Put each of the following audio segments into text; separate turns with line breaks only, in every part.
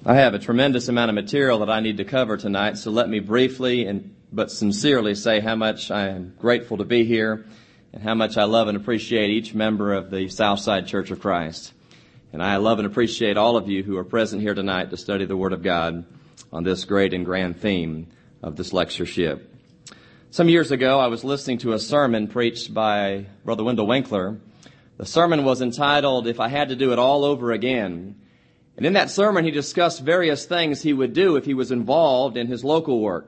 I have a tremendous amount of material that I need to cover tonight, so let me briefly but sincerely say how much I am grateful to be here and how much I love and appreciate each member of the Southside Church of Christ. And I love and appreciate all of you who are present here tonight to study the Word of God on this great and grand theme of this lectureship. Some years ago, I was listening to a sermon preached by Brother Wendell Winkler. The sermon was entitled, "If I Had to Do It All Over Again." And in that sermon, he discussed various things he would do if he was involved in his local work.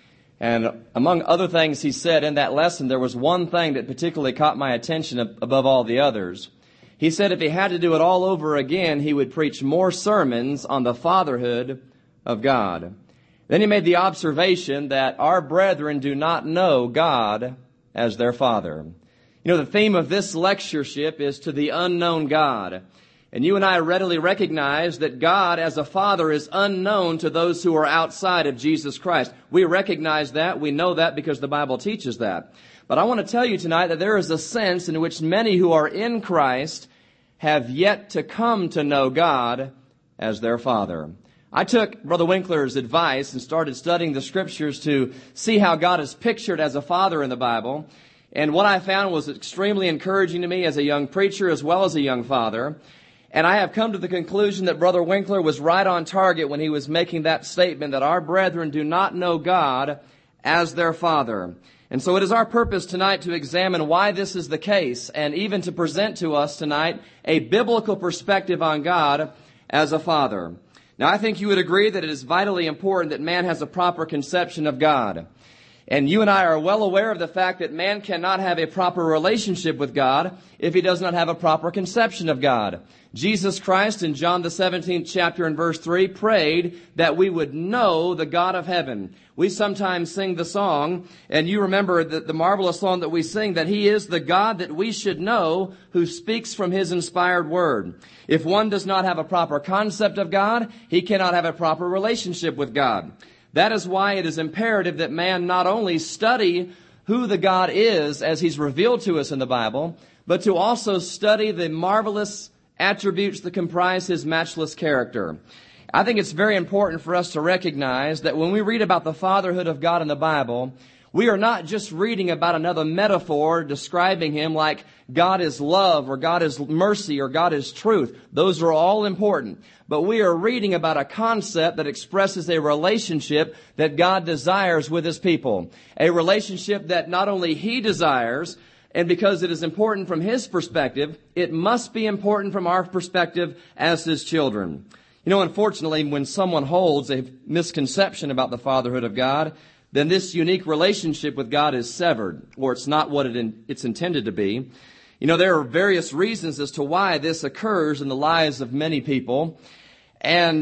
And among other things he said in that lesson, there was one thing that particularly caught my attention above all the others. He said if he had to do it all over again, he would preach more sermons on the fatherhood of God. Then he made the observation that our brethren do not know God as their Father. You know, the theme of this lectureship is to the unknown God. And you and I readily recognize that God as a Father is unknown to those who are outside of Jesus Christ. We recognize that. We know that because the Bible teaches that. But I want to tell you tonight that there is a sense in which many who are in Christ have yet to come to know God as their Father. I took Brother Winkler's advice and started studying the Scriptures to see how God is pictured as a Father in the Bible. And what I found was extremely encouraging to me as a young preacher as well as a young father. And I have come to the conclusion that Brother Winkler was right on target when he was making that statement that our brethren do not know God as their Father. And so it is our purpose tonight to examine why this is the case and even to present to us tonight a biblical perspective on God as a Father. Now, I think you would agree that it is vitally important that man has a proper conception of God. And you and I are well aware of the fact that man cannot have a proper relationship with God if he does not have a proper conception of God. Jesus Christ in John the 17th chapter and verse 3 prayed that we would know the God of heaven. We sometimes sing the song, and you remember the marvelous song that we sing, that He is the God that we should know who speaks from His inspired word. If one does not have a proper concept of God, he cannot have a proper relationship with God. That is why it is imperative that man not only study who the God is as He's revealed to us in the Bible, but to also study the marvelous attributes that comprise His matchless character. I think it's very important for us to recognize that when we read about the fatherhood of God in the Bible, we are not just reading about another metaphor describing Him like God is love or God is mercy or God is truth. Those are all important. But we are reading about a concept that expresses a relationship that God desires with His people. A relationship that not only He desires, and because it is important from His perspective, it must be important from our perspective as His children. You know, unfortunately, when someone holds a misconception about the fatherhood of God, then this unique relationship with God is severed, or it's not what it's intended to be. You know, there are various reasons as to why this occurs in the lives of many people. And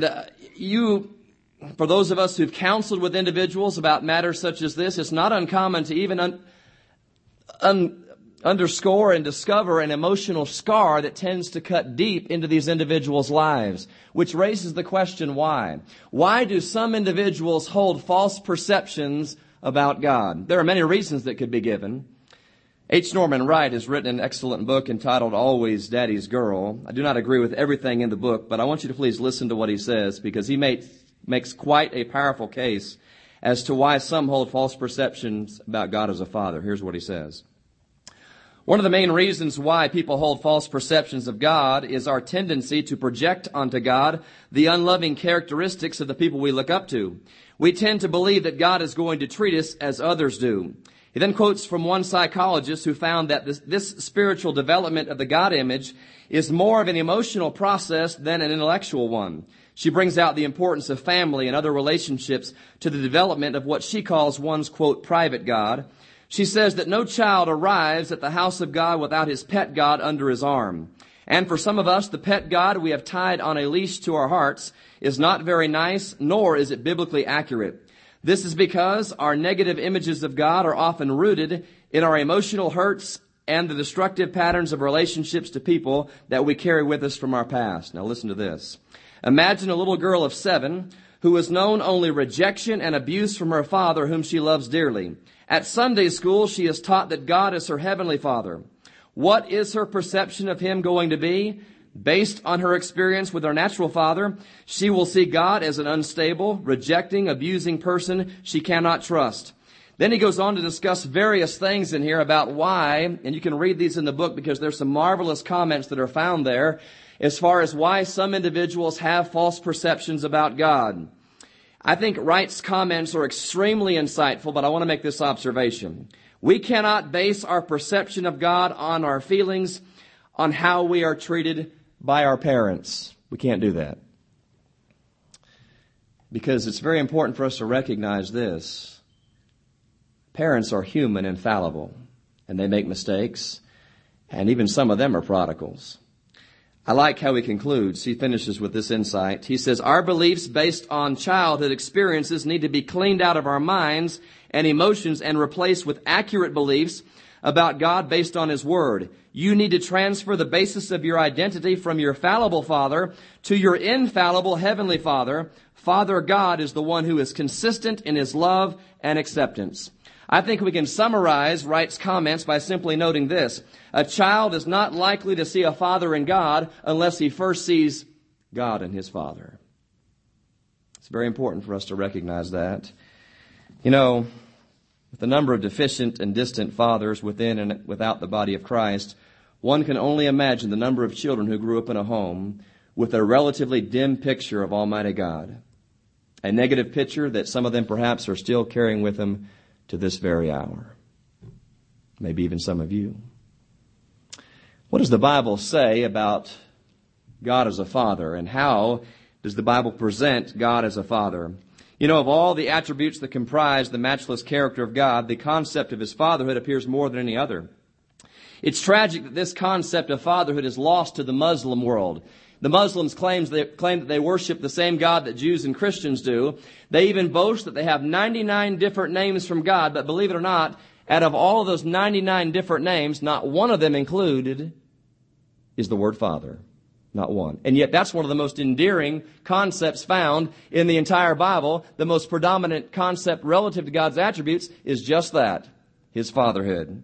for those of us who've counseled with individuals about matters such as this, it's not uncommon to even underscore and discover an emotional scar that tends to cut deep into these individuals' lives, which raises the question, why? Why do some individuals hold false perceptions about God? There are many reasons that could be given. H. Norman Wright has written an excellent book entitled Always Daddy's Girl. I do not agree with everything in the book, but I want you to please listen to what he says because he makes quite a powerful case as to why some hold false perceptions about God as a father. Here's what he says. One of the main reasons why people hold false perceptions of God is our tendency to project onto God the unloving characteristics of the people we look up to. We tend to believe that God is going to treat us as others do. He then quotes from one psychologist who found that this spiritual development of the God image is more of an emotional process than an intellectual one. She brings out the importance of family and other relationships to the development of what she calls one's, quote, private God. She says that no child arrives at the house of God without his pet God under his arm. And for some of us, the pet God we have tied on a leash to our hearts is not very nice, nor is it biblically accurate. This is because our negative images of God are often rooted in our emotional hurts and the destructive patterns of relationships to people that we carry with us from our past. Now listen to this. Imagine a little girl of 7 who has known only rejection and abuse from her father whom she loves dearly. At Sunday school, she is taught that God is her heavenly Father. What is her perception of Him going to be? Based on her experience with her natural father, she will see God as an unstable, rejecting, abusing person she cannot trust. Then he goes on to discuss various things in here about why, and you can read these in the book because there's some marvelous comments that are found there as far as why some individuals have false perceptions about God. I think Wright's comments are extremely insightful, but I want to make this observation. We cannot base our perception of God on our feelings, on how we are treated by our parents. We can't do that. Because it's very important for us to recognize this. Parents are human and fallible, and they make mistakes, and even some of them are prodigals. I like how he concludes. He finishes with this insight. He says, our beliefs based on childhood experiences need to be cleaned out of our minds and emotions and replaced with accurate beliefs about God based on His Word. You need to transfer the basis of your identity from your fallible father to your infallible heavenly Father. Father God is the one who is consistent in His love and acceptance. I think we can summarize Wright's comments by simply noting this. A child is not likely to see a father in God unless he first sees God in his father. It's very important for us to recognize that. You know, with the number of deficient and distant fathers within and without the body of Christ, one can only imagine the number of children who grew up in a home with a relatively dim picture of Almighty God. A negative picture that some of them perhaps are still carrying with them to this very hour. Maybe even some of you. What does the Bible say about God as a father, and how does the Bible present God as a father? You know, of all the attributes that comprise the matchless character of God, the concept of His fatherhood appears more than any other. It's tragic that this concept of fatherhood is lost to the Muslim world. The Muslims claim that they worship the same God that Jews and Christians do. They even boast that they have 99 different names from God, but believe it or not, out of all of those 99 different names, not one of them included is the word Father. Not one. And yet that's one of the most endearing concepts found in the entire Bible. The most predominant concept relative to God's attributes is just that, His fatherhood.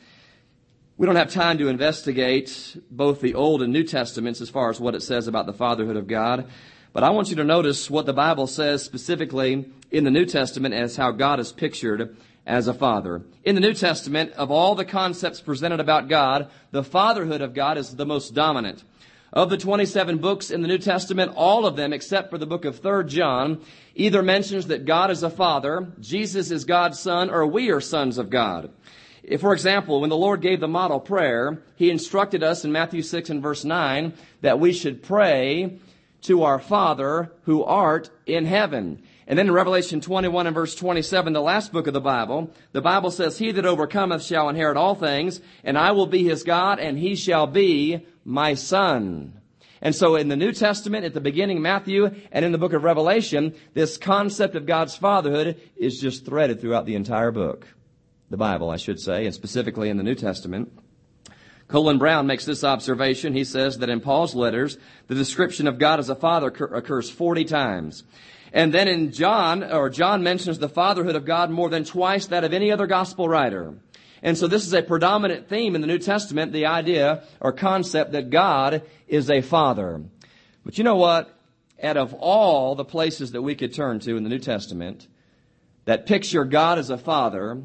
We don't have time to investigate both the Old and New Testaments as far as what it says about the fatherhood of God. But I want you to notice what the Bible says specifically in the New Testament as how God is pictured as a father. In the New Testament, of all the concepts presented about God, the fatherhood of God is the most dominant. Of the 27 books in the New Testament, all of them, except for the book of 3 John, either mentions that God is a father, Jesus is God's son, or we are sons of God. For example, when the Lord gave the model prayer, He instructed us in Matthew 6 and verse 9 that we should pray to our Father who art in heaven. And then in Revelation 21 and verse 27, the last book of the Bible says, He that overcometh shall inherit all things, and I will be his God, and he shall be my son. And so in the New Testament, at the beginning, Matthew, and in the book of Revelation, this concept of God's fatherhood is just threaded throughout the entire book. The Bible, I should say, and specifically in the New Testament. Colin Brown makes this observation. He says that in Paul's letters, the description of God as a father occurs 40 times. And then in John mentions the fatherhood of God more than twice that of any other gospel writer. And so this is a predominant theme in the New Testament, the idea or concept that God is a father. But you know what? Out of all the places that we could turn to in the New Testament that picture God as a father,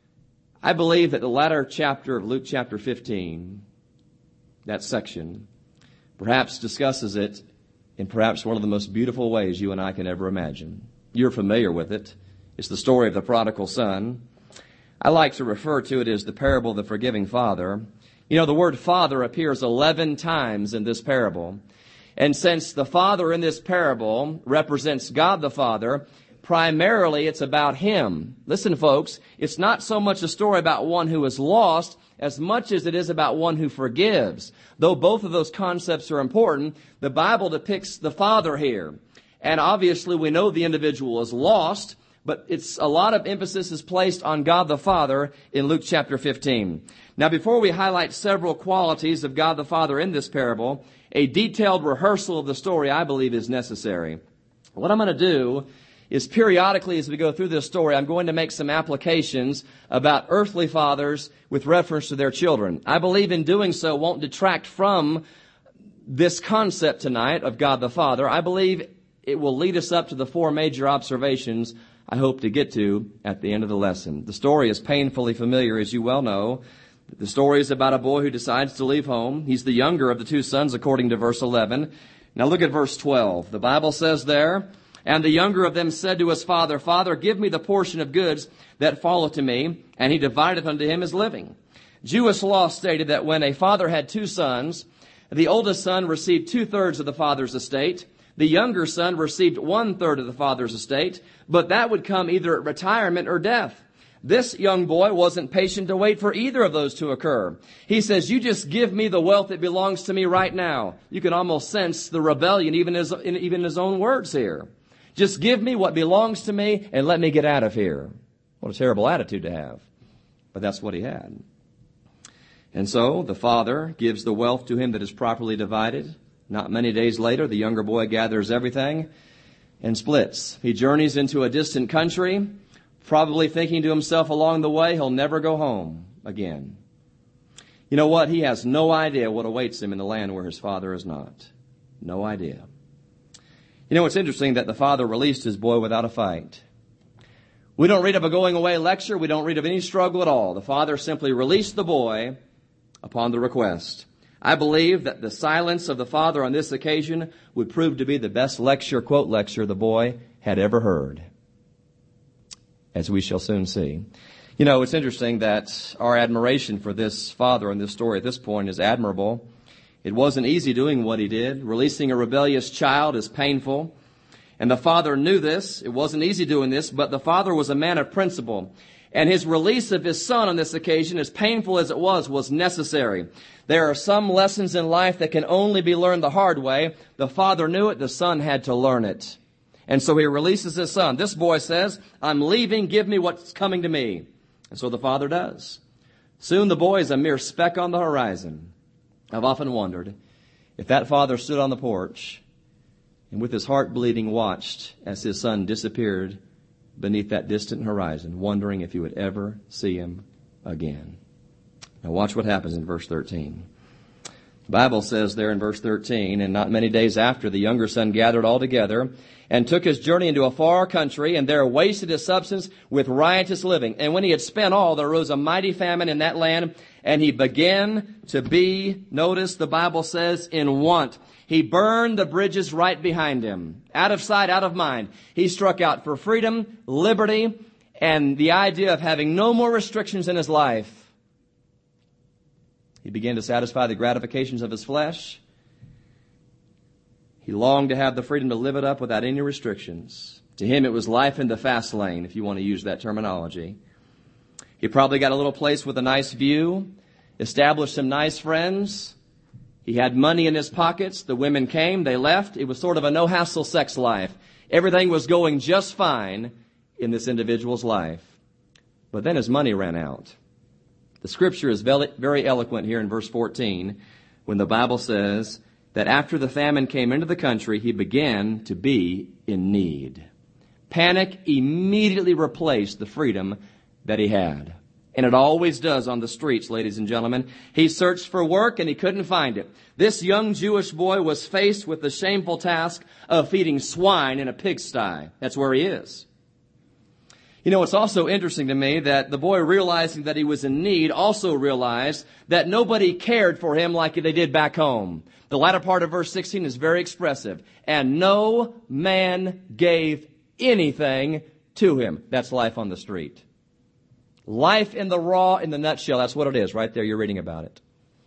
I believe that the latter chapter of Luke chapter 15, that section, perhaps discusses it in perhaps one of the most beautiful ways you and I can ever imagine. You're familiar with it. It's the story of the prodigal son. I like to refer to it as the parable of the forgiving father. You know, the word father appears 11 times in this parable. And since the father in this parable represents God the Father, primarily it's about Him. Listen, folks, it's not so much a story about one who is lost as much as it is about one who forgives. Though both of those concepts are important, the Bible depicts the Father here. And obviously we know the individual is lost, but it's a lot of emphasis is placed on God the Father in Luke chapter 15. Now, before we highlight several qualities of God the Father in this parable, a detailed rehearsal of the story, I believe, is necessary. What I'm going to do is periodically as we go through this story, I'm going to make some applications about earthly fathers with reference to their children. I believe in doing so won't detract from this concept tonight of God the Father, I believe it will lead us up to the 4 major observations I hope to get to at the end of the lesson. The story is painfully familiar, as you well know. The story is about a boy who decides to leave home. He's the younger of the 2 sons, according to verse 11. Now look at verse 12. The Bible says there, "And the younger of them said to his father, Father, give me the portion of goods that falleth to me. And he divideth unto him his living." Jewish law stated that when a father had 2 sons, the oldest son received 2/3 of the father's estate. The younger son received 1/3 of the father's estate, but that would come either at retirement or death. This young boy wasn't patient to wait for either of those to occur. He says, "You just give me the wealth that belongs to me right now." You can almost sense the rebellion even in his own words here. Just give me what belongs to me and let me get out of here. What a terrible attitude to have. But that's what he had. And so the father gives the wealth to him that is properly divided. Not many days later, the younger boy gathers everything and splits. He journeys into a distant country, probably thinking to himself along the way, he'll never go home again. You know what? He has no idea what awaits him in the land where his father is not. No idea. You know, it's interesting that the father released his boy without a fight. We don't read of a going away lecture. We don't read of any struggle at all. The father simply released the boy upon the request. I believe that the silence of the father on this occasion would prove to be the best lecture, quote lecture, the boy had ever heard, as we shall soon see. You know, it's interesting that our admiration for this father in this story at this point is admirable. It wasn't easy doing what he did. Releasing a rebellious child is painful. And the father knew this. It wasn't easy doing this, but the father was a man of principle. And his release of his son on this occasion, as painful as it was necessary. There are some lessons in life that can only be learned the hard way. The father knew it. The son had to learn it. And so he releases his son. This boy says, "I'm leaving. Give me what's coming to me." And so the father does. Soon the boy is a mere speck on the horizon. I've often wondered if that father stood on the porch and with his heart bleeding watched as his son disappeared beneath that distant horizon, wondering if he would ever see him again. Now watch what happens in verse 13. The Bible says there in verse 13, "And not many days after, the younger son gathered all together and took his journey into a far country, and there wasted his substance with riotous living. And when he had spent all, there arose a mighty famine in that land, and he began to be," notice the Bible says, "in want. He burned the bridges right behind him." Out of sight, out of mind. He struck out for freedom, liberty, and the idea of having no more restrictions in his life. He began to satisfy the gratifications of his flesh. He longed to have the freedom to live it up without any restrictions. To him, it was life in the fast lane, if you want to use that terminology. He probably got a little place with a nice view, established some nice friends. He had money in his pockets. The women came, they left. It was sort of a no-hassle sex life. Everything was going just fine in this individual's life. But then his money ran out. The scripture is very eloquent here in verse 14 when the Bible says that after the famine came into the country, he began to be in need. Panic immediately replaced the freedom that he had. And it always does on the streets, ladies and gentlemen. He searched for work and he couldn't find it. This young Jewish boy was faced with the shameful task of feeding swine in a pigsty. That's where he is. You know, it's also interesting to me that the boy, realizing that he was in need, also realized that nobody cared for him like they did back home. The latter part of verse 16 is very expressive. "And no man gave anything to him." That's life on the street. Life in the raw, in the nutshell, that's what it is right there. You're reading about it.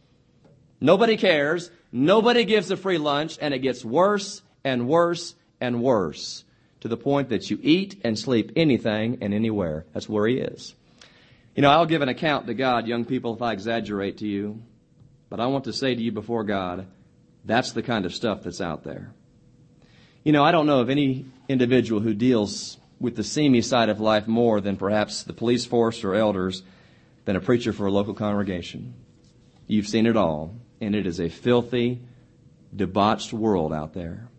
Nobody cares. Nobody gives a free lunch, and it gets worse and worse and worse to the point that you eat and sleep anything and anywhere. That's where he is. You know, I'll give an account to God, young people, if I exaggerate to you. But I want to say to you before God, that's the kind of stuff that's out there. You know, I don't know of any individual who deals with the seamy side of life more than perhaps the police force or elders than a preacher for a local congregation. You've seen it all, and it is a filthy, debauched world out there.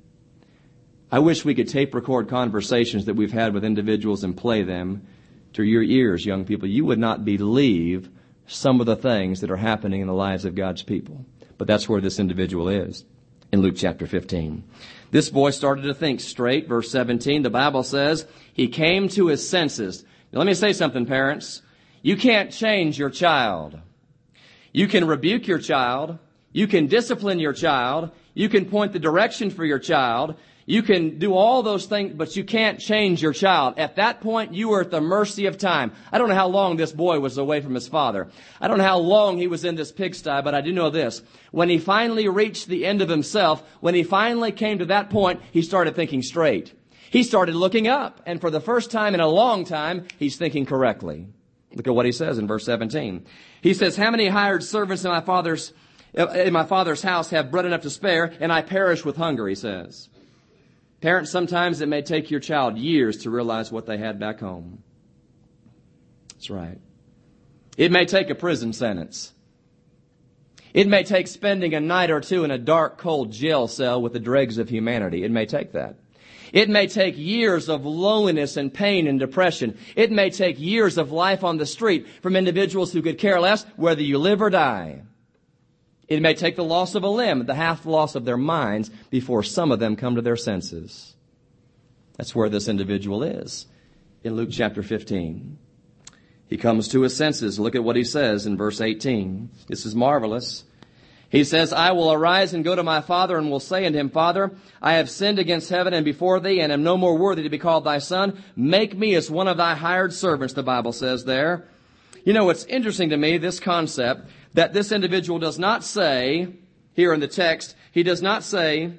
I wish we could tape record conversations that we've had with individuals and play them to your ears, young people. You would not believe some of the things that are happening in the lives of God's people. But that's where this individual is. in Luke chapter 15. This boy started to think straight. Verse 17, the Bible says, he came to his senses. Now, let me say something, parents. You can't change your child. You can rebuke your child. You can discipline your child. You can point the direction for your child. You can do all those things, but you can't change your child. At that point, you are at the mercy of time. I don't know how long this boy was away from his father. I don't know how long he was in this pigsty, but I do know this. When he finally reached the end of himself, when he finally came to that point, he started thinking straight. He started looking up, and for the first time in a long time, he's thinking correctly. Look at what he says in verse 17. He says, how many hired servants in my father's house have bread enough to spare, and I perish with hunger, he says. Parents, sometimes it may take your child years to realize what they had back home. That's right. It may take a prison sentence. It may take spending a night or two in a dark, cold jail cell with the dregs of humanity. It may take that. It may take years of loneliness and pain and depression. It may take years of life on the street from individuals who could care less whether you live or die. It may take the loss of a limb, the half loss of their minds, before some of them come to their senses. That's where this individual is in Luke chapter 15. He comes to his senses. Look at what he says in verse 18. This is marvelous. He says, I will arise and go to my father and will say unto him, Father, I have sinned against heaven and before thee and am no more worthy to be called thy son. Make me as one of thy hired servants, the Bible says there. You know, it's interesting to me, this concept, that this individual does not say, here in the text, he does not say,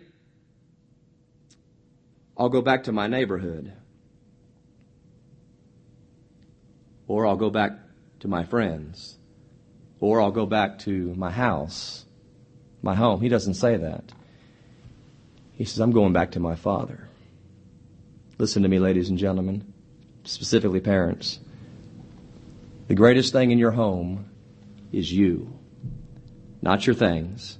I'll go back to my neighborhood. Or I'll go back to my friends. Or I'll go back to my house, my home. He doesn't say that. He says, I'm going back to my Father. Listen to me, ladies and gentlemen, specifically parents. The greatest thing in your home is you, not your things,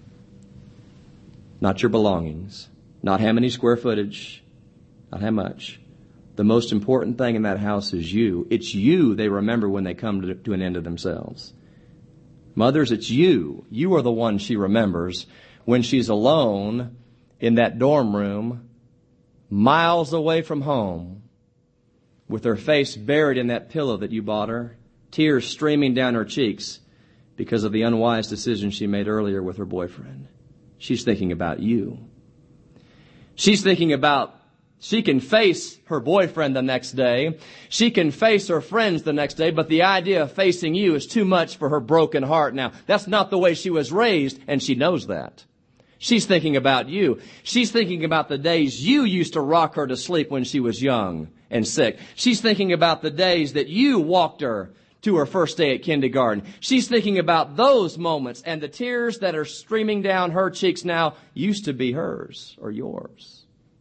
not your belongings, not how many square footage, not how much. The most important thing in that house is you. It's you they remember when they come to an end of themselves. Mothers, it's you. You are the one she remembers when she's alone in that dorm room, miles away from home, with her face buried in that pillow that you bought her, tears streaming down her cheeks because of the unwise decision she made earlier with her boyfriend. She's thinking about you. She's thinking about she can face her boyfriend the next day. She can face her friends the next day, but the idea of facing you is too much for her broken heart now. That's not the way she was raised, and she knows that. She's thinking about you. She's thinking about the days you used to rock her to sleep when she was young and sick. She's thinking about the days that you walked her to her first day at kindergarten. She's thinking about those moments, and the tears that are streaming down her cheeks now used to be hers or yours.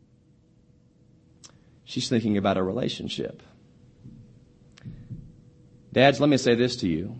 She's thinking about a relationship. Dads, let me say this to you.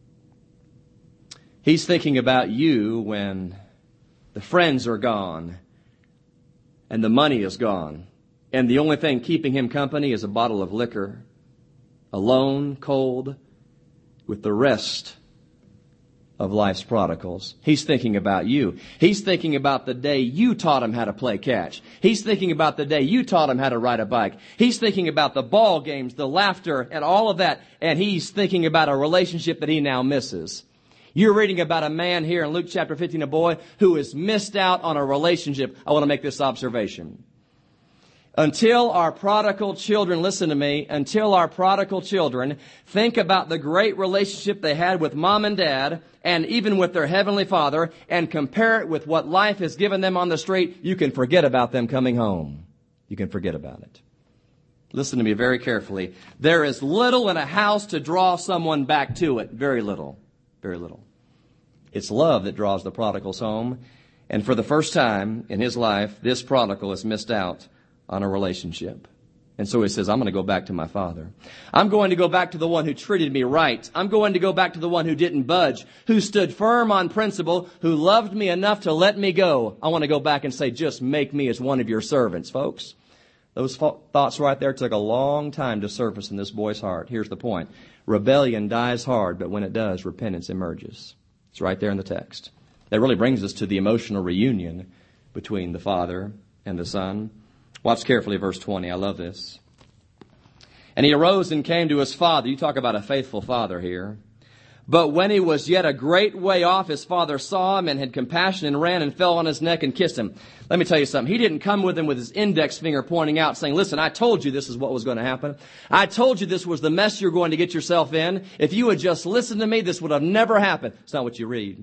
He's thinking about you when the friends are gone and the money is gone, and the only thing keeping him company is a bottle of liquor, alone, cold, with the rest of life's prodigals. He's thinking about you. He's thinking about the day you taught him how to play catch. He's thinking about the day you taught him how to ride a bike. He's thinking about the ball games, the laughter, and all of that. And he's thinking about a relationship that he now misses. You're reading about a man here in Luke chapter 15, a boy who has missed out on a relationship. I want to make this observation. Until our prodigal children, listen to me, until our prodigal children think about the great relationship they had with mom and dad and even with their heavenly Father and compare it with what life has given them on the street, you can forget about them coming home. You can forget about it. Listen to me very carefully. There is little in a house to draw someone back to it. Very little. Very little. It's love that draws the prodigals home. And for the first time in his life, this prodigal has missed out on a relationship. And so he says, I'm going to go back to my Father. I'm going to go back to the one who treated me right. I'm going to go back to the one who didn't budge, who stood firm on principle, who loved me enough to let me go. I want to go back and say, just make me as one of your servants, folks. Those thoughts right there took a long time to surface in this boy's heart. Here's the point. Rebellion dies hard, but when it does, repentance emerges. It's right there in the text. That really brings us to the emotional reunion between the Father and the Son. Watch carefully verse 20. I love this. And he arose and came to his father. You talk about a faithful father here. But when he was yet a great way off, his father saw him and had compassion and ran and fell on his neck and kissed him. Let me tell you something. He didn't come with him with his index finger pointing out saying, listen, I told you this is what was going to happen. I told you this was the mess you're going to get yourself in. If you had just listened to me, this would have never happened. It's not what you read.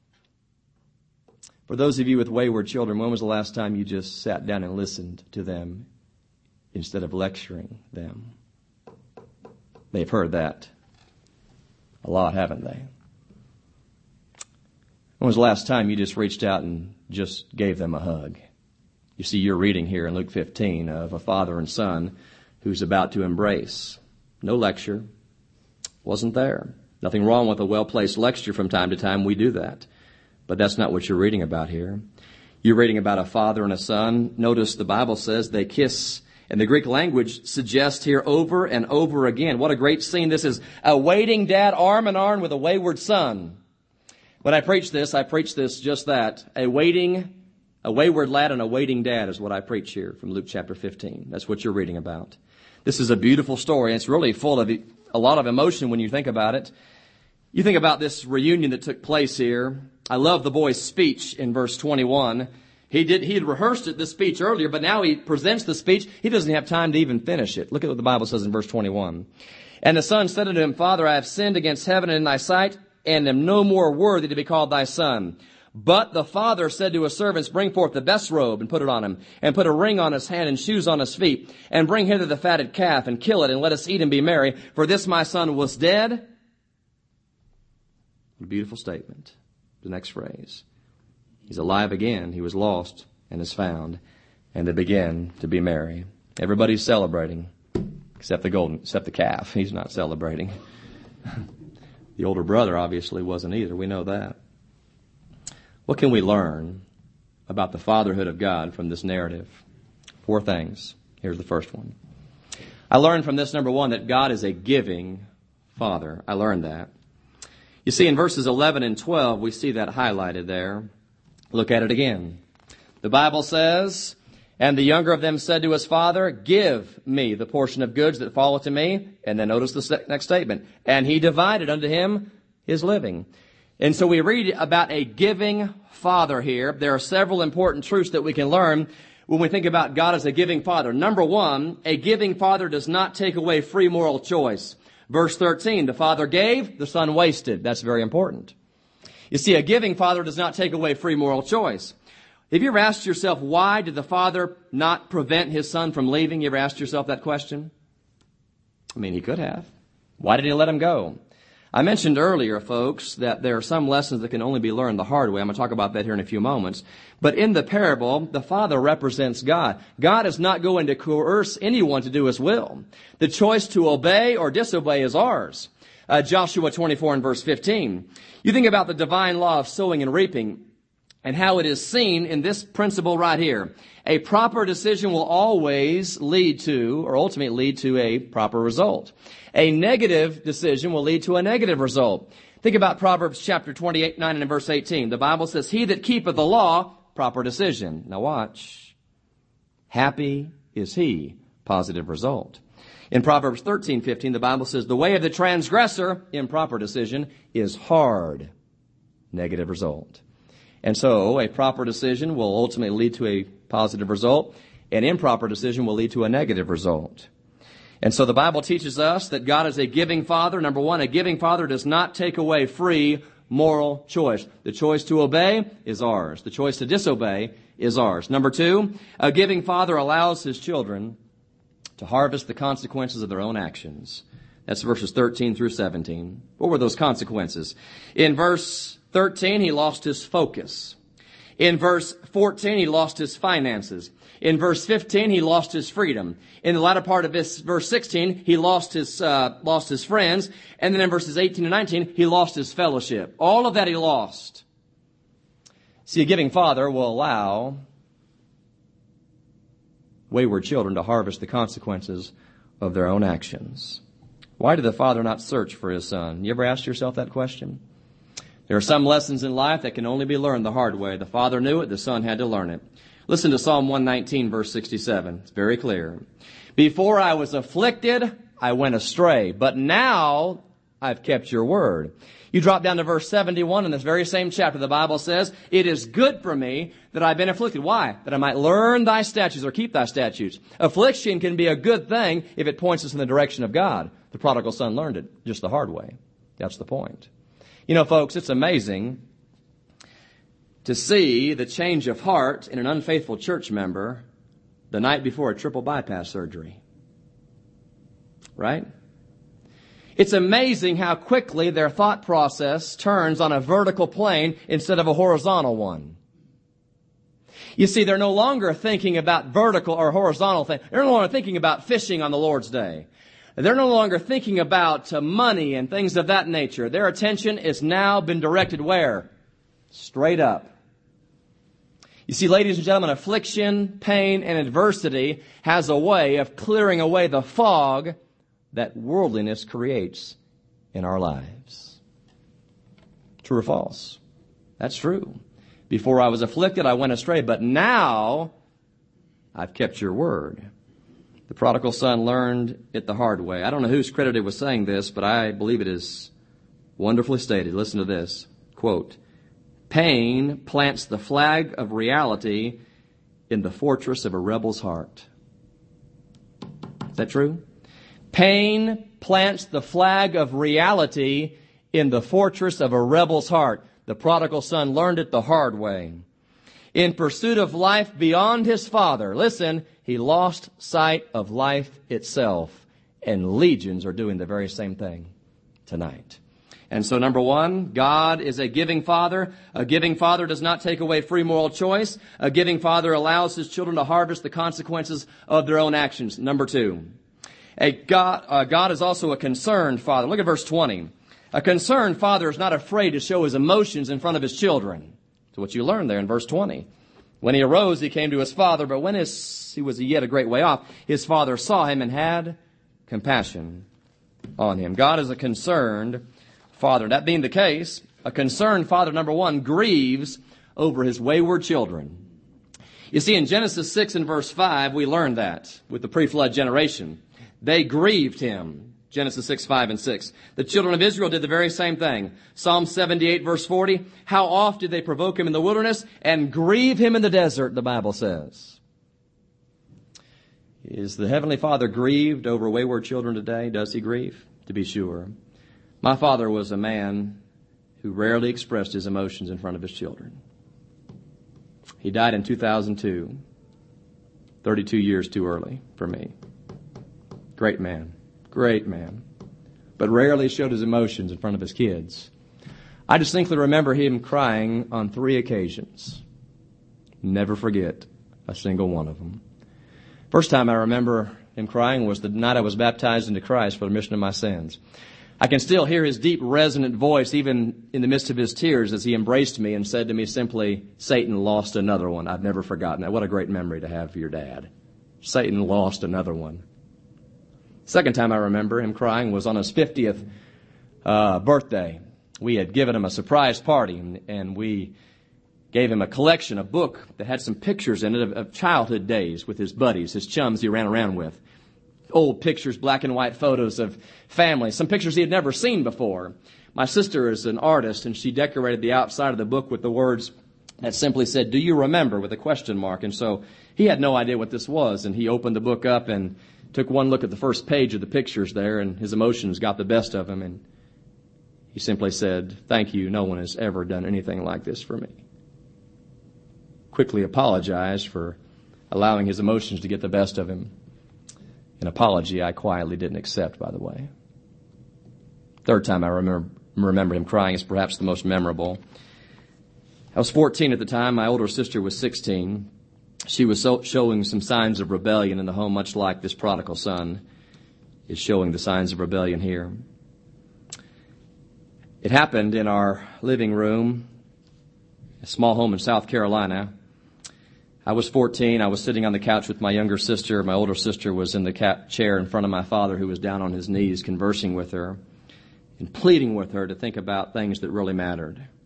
For those of you with wayward children, when was the last time you just sat down and listened to them instead of lecturing them? They've heard that a lot, haven't they? When was the last time you just reached out and just gave them a hug? You see, you're reading here in Luke 15 of a father and son who's about to embrace. No lecture. Wasn't there. Nothing wrong with a well-placed lecture from time to time. We do that. But that's not what you're reading about here. You're reading about a father and a son. Notice the Bible says they kiss. And the Greek language suggests here over and over again. What a great scene this is. A waiting dad arm in arm with a wayward son. When I preach this just that. A wayward lad and a waiting dad is what I preach here from Luke chapter 15. That's what you're reading about. This is a beautiful story. It's really full of a lot of emotion when you think about it. You think about this reunion that took place here. I love the boy's speech in verse 21. He had rehearsed this speech earlier, but now he presents the speech. He doesn't have time to even finish it. Look at what the Bible says in verse 21. And the son said unto him, Father, I have sinned against heaven and in thy sight, and am no more worthy to be called thy son. But the father said to his servants, Bring forth the best robe and put it on him, and put a ring on his hand and shoes on his feet, and bring hither the fatted calf, and kill it, and let us eat and be merry. For this my son was dead. A beautiful statement. The next phrase. He's alive again. He was lost and is found. And they begin to be merry. Everybody's celebrating. Except the calf. He's not celebrating. The older brother obviously wasn't either. We know that. What can we learn about the fatherhood of God from this narrative? 4 things. Here's the first one. I learned from this, number 1, that God is a giving father. I learned that. You see, in verses 11 and 12, we see that highlighted there. Look at it again. The Bible says, And the younger of them said to his father, Give me the portion of goods that falleth to me. And then notice the next statement. And he divided unto him his living. And so we read about a giving father here. There are several important truths that we can learn when we think about God as a giving father. Number 1, a giving father does not take away free moral choice. Verse 13, the father gave, the son wasted. That's very important. You see, a giving father does not take away free moral choice. Have you ever asked yourself, why did the father not prevent his son from leaving? You ever asked yourself that question? I mean, he could have. Why did he let him go? I mentioned earlier, folks, that there are some lessons that can only be learned the hard way. I'm going to talk about that here in a few moments. But in the parable, the father represents God. God is not going to coerce anyone to do his will. The choice to obey or disobey is ours. Joshua 24 and verse 15. You think about the divine law of sowing and reaping and how it is seen in this principle right here. A proper decision will always lead to, or ultimately lead to, a proper result. A negative decision will lead to a negative result. Think about Proverbs chapter 28, 9 and verse 18. The Bible says, He that keepeth the law, proper decision. Now watch. Happy is he, positive result. In Proverbs 13, 15, the Bible says, The way of the transgressor, improper decision, is hard, negative result. And so a proper decision will ultimately lead to a positive result. An improper decision will lead to a negative result. And so the Bible teaches us that God is a giving father. Number 1, a giving father does not take away free moral choice. The choice to obey is ours. The choice to disobey is ours. Number 2, a giving father allows his children to harvest the consequences of their own actions. That's verses 13 through 17. What were those consequences? In verse 13, he lost his focus. In verse 14, he lost his finances. In verse 15, he lost his freedom. In the latter part of this verse 16, he lost his friends. And then in verses 18 and 19, he lost his fellowship. All of that he lost. See, a giving father will allow wayward children to harvest the consequences of their own actions. Why did the father not search for his son? You ever asked yourself that question? There are some lessons in life that can only be learned the hard way. The Father knew it, the Son had to learn it. Listen to Psalm 119, verse 67. It's very clear. Before I was afflicted, I went astray, but now I've kept your word. You drop down to verse 71 in this very same chapter. The Bible says, it is good for me that I've been afflicted. Why? That I might learn thy statutes or keep thy statutes. Affliction can be a good thing if it points us in the direction of God. The prodigal son learned it just the hard way. That's the point. You know, folks, it's amazing to see the change of heart in an unfaithful church member the night before a triple bypass surgery. Right? It's amazing how quickly their thought process turns on a vertical plane instead of a horizontal one. You see, they're no longer thinking about vertical or horizontal things. They're no longer thinking about fishing on the Lord's Day. They're no longer thinking about money and things of that nature. Their attention has now been directed where? Straight up. You see, ladies and gentlemen, affliction, pain, and adversity has a way of clearing away the fog that worldliness creates in our lives. True or false? That's true. Before I was afflicted, I went astray, but now I've kept your word. The prodigal son learned it the hard way. I don't know who's credited with saying this, but I believe it is wonderfully stated. Listen to this. Quote, pain plants the flag of reality in the fortress of a rebel's heart. Is that true? Pain plants the flag of reality in the fortress of a rebel's heart. The prodigal son learned it the hard way. In pursuit of life beyond his father, listen, he lost sight of life itself. And legions are doing the very same thing tonight. And so, number one, God is a giving father. A giving father does not take away free moral choice. A giving father allows his children to harvest the consequences of their own actions. Number two, God is also a concerned father. Look at verse 20. A concerned father is not afraid to show his emotions in front of his children. That's what you learn there in verse 20. When he arose, he came to his father, but when he was yet a great way off, his father saw him and had compassion on him. God is a concerned father. That being the case, a concerned father, number one, grieves over his wayward children. You see, in Genesis 6 and verse 5, we learned that with the pre-flood generation. They grieved him. Genesis 6, 5, and 6. The children of Israel did the very same thing. Psalm 78, verse 40. How oft did they provoke him in the wilderness and grieve him in the desert, the Bible says. Is the Heavenly Father grieved over wayward children today? Does he grieve? To be sure. My father was a man who rarely expressed his emotions in front of his children. He died in 2002, 32 years too early for me. Great man, but rarely showed his emotions in front of his kids. I distinctly remember him crying on 3 occasions. Never forget a single one of them. First time I remember him crying was the night I was baptized into Christ for the remission of my sins. I can still hear his deep, resonant voice even in the midst of his tears as he embraced me and said to me simply, Satan lost another one. I've never forgotten that. What a great memory to have for your dad. Satan lost another one. Second time I remember him crying was on his 50th birthday. We had given him a surprise party, and we gave him a collection, a book that had some pictures in it of childhood days with his buddies, his chums he ran around with. Old pictures, black and white photos of family, some pictures he had never seen before. My sister is an artist, and she decorated the outside of the book with the words that simply said, "Do you remember?" with a question mark. And so he had no idea what this was, and he opened the book up and took one look at the first page of the pictures there, and his emotions got the best of him, and he simply said, "Thank you, no one has ever done anything like this for me." Quickly apologized for allowing his emotions to get the best of him. An apology I quietly didn't accept, by the way. Third time I remember him crying is perhaps the most memorable. I was 14 at the time. My older sister was 16. She was showing some signs of rebellion in the home, much like this prodigal son is showing the signs of rebellion here. It happened in our living room, a small home in South Carolina. I was 14. I was sitting on the couch with my younger sister. My older sister was in the chair in front of my father, who was down on his knees conversing with her and pleading with her to think about things that really mattered.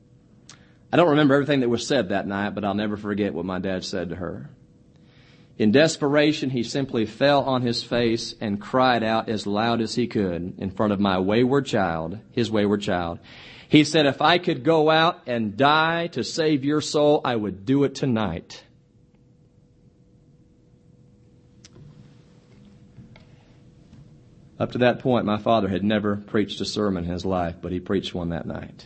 I don't remember everything that was said that night, but I'll never forget what my dad said to her. In desperation, he simply fell on his face and cried out as loud as he could in front of my wayward child, his wayward child. He said, if I could go out and die to save your soul, I would do it tonight. Up to that point, my father had never preached a sermon in his life, but he preached one that night.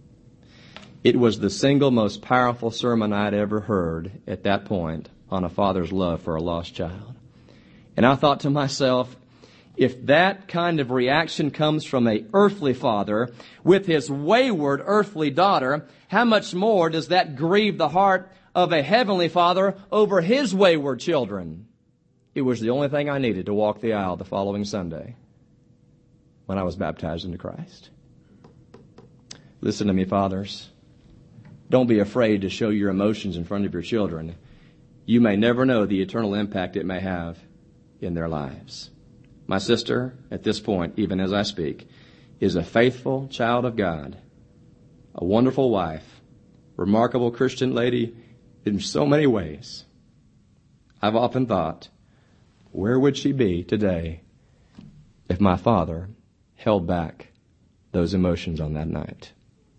It was the single most powerful sermon I'd ever heard at that point on a father's love for a lost child. And I thought to myself, if that kind of reaction comes from an earthly father with his wayward earthly daughter, how much more does that grieve the heart of a heavenly father over his wayward children? It was the only thing I needed to walk the aisle the following Sunday when I was baptized into Christ. Listen to me, fathers. Don't be afraid to show your emotions in front of your children. You may never know the eternal impact it may have in their lives. My sister, at this point, even as I speak, is a faithful child of God, a wonderful wife, remarkable Christian lady in so many ways. I've often thought, where would she be today if my father held back those emotions on that night?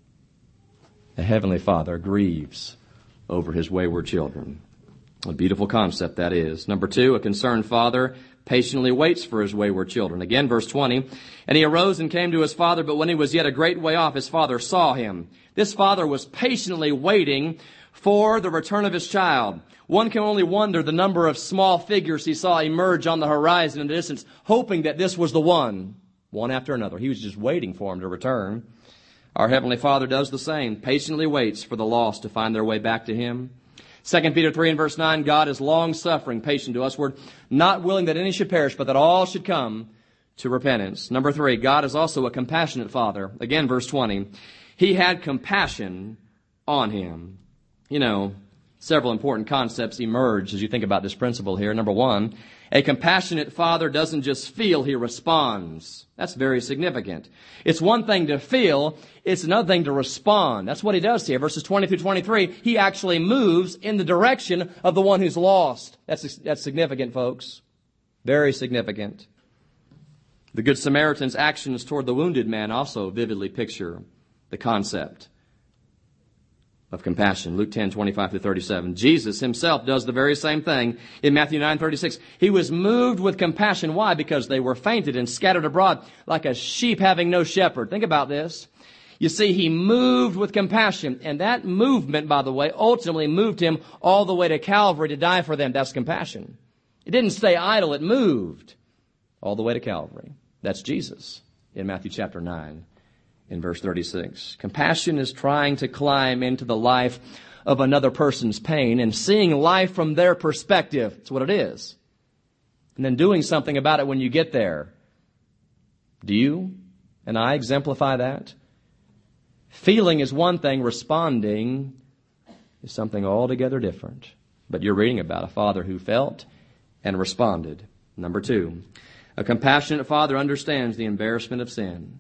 A heavenly father grieves over his wayward children. A beautiful concept that is. Number 2, a concerned father patiently waits for his wayward children. Again, verse 20, and he arose and came to his father, but when he was yet a great way off, his father saw him. This father was patiently waiting for the return of his child. One can only wonder the number of small figures he saw emerge on the horizon in the distance, hoping that this was the one after another. He was just waiting for him to return. Our Heavenly Father does the same, patiently waits for the lost to find their way back to Him. 2 Peter 3 and verse 9, God is long-suffering, patient to usward, not willing that any should perish, but that all should come to repentance. Number 3, God is also a compassionate Father. Again, verse 20, He had compassion on him. You know, several important concepts emerge as you think about this principle here. Number 1, a compassionate father doesn't just feel, he responds. That's very significant. It's one thing to feel, it's another thing to respond. That's what he does here. Verses 20 through 23, he actually moves in the direction of the one who's lost. That's significant, folks. Very significant. The Good Samaritan's actions toward the wounded man also vividly picture the concept of compassion. Luke 10, 25 to 37. Jesus himself does the very same thing in Matthew 9, 36. He was moved with compassion. Why? Because they were fainted and scattered abroad like a sheep having no shepherd. Think about this. You see, he moved with compassion. And that movement, by the way, ultimately moved him all the way to Calvary to die for them. That's compassion. It didn't stay idle. It moved all the way to Calvary. That's Jesus in Matthew chapter 9. In verse 36, compassion is trying to climb into the life of another person's pain and seeing life from their perspective. That's what it is. And then doing something about it when you get there. Do you and I exemplify that? Feeling is one thing. Responding is something altogether different. But you're reading about a father who felt and responded. Number 2, a compassionate father understands the embarrassment of sin.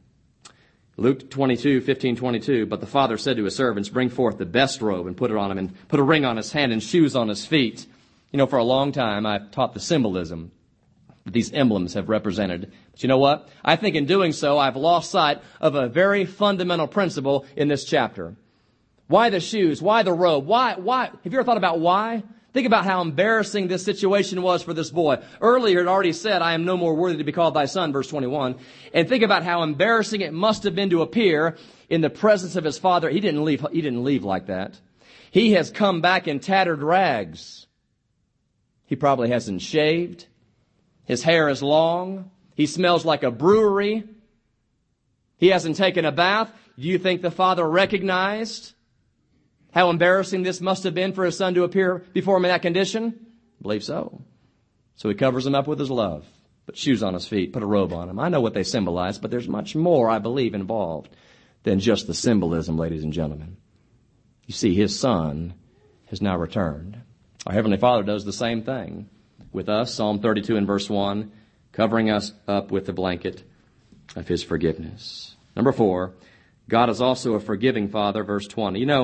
Luke 22, 15, 22, but the father said to his servants, bring forth the best robe and put it on him, and put a ring on his hand and shoes on his feet. You know, for a long time I've taught the symbolism that these emblems have represented. But you know what? I think in doing so, I've lost sight of a very fundamental principle in this chapter. Why the shoes? Why the robe? Why? Have you ever thought about why? Think about how embarrassing this situation was for this boy. Earlier it already said, I am no more worthy to be called thy son, verse 21. And think about how embarrassing it must have been to appear in the presence of his father. He didn't leave like that. He has come back in tattered rags. He probably hasn't shaved. His hair is long. He smells like a brewery. He hasn't taken a bath. Do you think the father recognized how embarrassing this must have been for his son to appear before him in that condition? I believe so. So he covers him up with his love, put shoes on his feet, put a robe on him. I know what they symbolize, but there's much more, I believe, involved than just the symbolism, ladies and gentlemen. You see, his son has now returned. Our Heavenly Father does the same thing with us. Psalm 32 and verse 1, covering us up with the blanket of His forgiveness. Number 4, God is also a forgiving Father, verse 20. You know,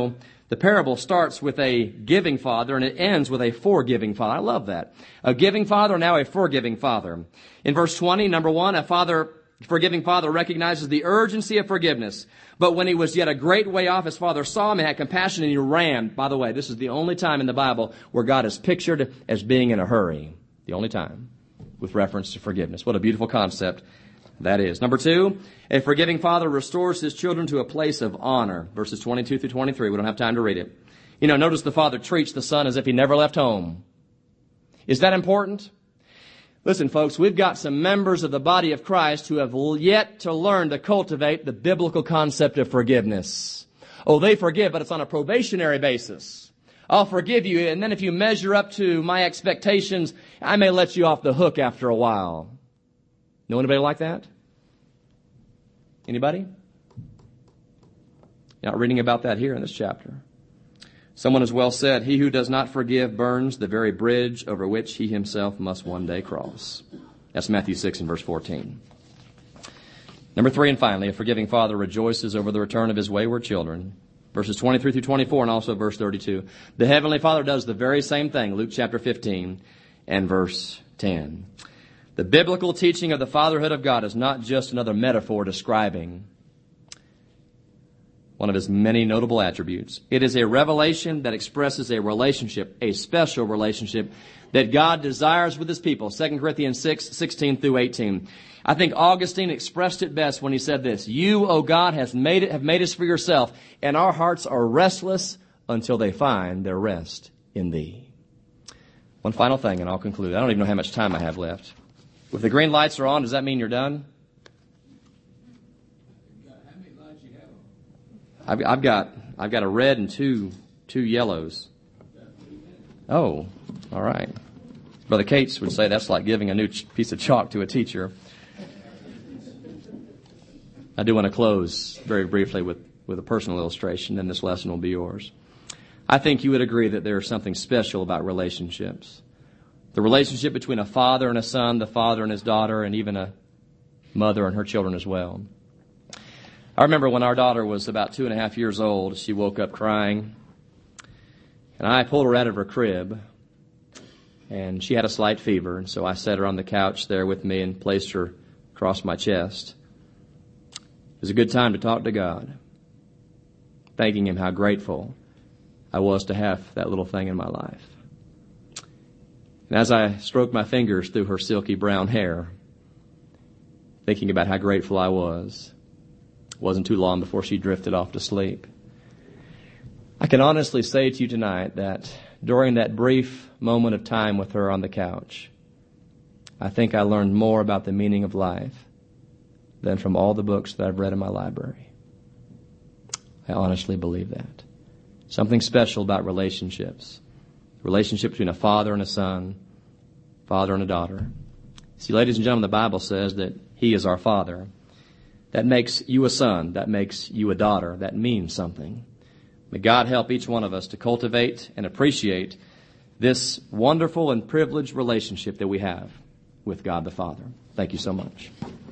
The parable starts with a giving father and it ends with a forgiving father. I love that. A giving father, now a forgiving father. In verse 20, number 1, a forgiving father recognizes the urgency of forgiveness. But when he was yet a great way off, his father saw him and had compassion and he ran. By the way, this is the only time in the Bible where God is pictured as being in a hurry. The only time with reference to forgiveness. What a beautiful concept that is. Number 2, a forgiving father restores his children to a place of honor. Verses 22 through 23. We don't have time to read it. Notice the father treats the son as if he never left home. Is that important? Listen, folks, we've got some members of the body of Christ who have yet to learn to cultivate the biblical concept of forgiveness. Oh, they forgive, but it's on a probationary basis. I'll forgive you, and then if you measure up to my expectations, I may let you off the hook after a while. Know anybody like that? Anybody? You're not reading about that here in this chapter. Someone has well said, he who does not forgive burns the very bridge over which he himself must one day cross. That's Matthew 6 and verse 14. Number 3, and finally, a forgiving father rejoices over the return of his wayward children. Verses 23 through 24 and also verse 32. The Heavenly Father does the very same thing, Luke chapter 15 and verse 10. The biblical teaching of the fatherhood of God is not just another metaphor describing one of his many notable attributes. It is a revelation that expresses a relationship, a special relationship that God desires with his people. 2 Corinthians 6, 16 through 18. I think Augustine expressed it best when he said this, you, O God, have made us for yourself, and our hearts are restless until they find their rest in thee. One final thing, and I'll conclude. I don't even know how much time I have left. If the green lights are on, does that mean you're done?
How many lights you have on?
I've got a red and two yellows. Oh, all right. Brother Cates would say that's like giving a new piece of chalk to a teacher. I do want to close very briefly with a personal illustration, and this lesson will be yours. I think you would agree that there is something special about relationships. The relationship between a father and a son, the father and his daughter, and even a mother and her children as well. I remember when our daughter was about 2.5 years old, she woke up crying, and I pulled her out of her crib, and she had a slight fever, and so I set her on the couch there with me and placed her across my chest. It was a good time to talk to God, thanking him how grateful I was to have that little thing in my life. And as I stroked my fingers through her silky brown hair, thinking about how grateful I was, it wasn't too long before she drifted off to sleep. I can honestly say to you tonight that during that brief moment of time with her on the couch, I think I learned more about the meaning of life than from all the books that I've read in my library. I honestly believe that. Something special about relationships. Relationship between a father and a son, father and a daughter. See, ladies and gentlemen, the Bible says that he is our father. That makes you a son. That makes you a daughter. That means something. May God help each one of us to cultivate and appreciate this wonderful and privileged relationship that we have with God the Father. Thank you so much.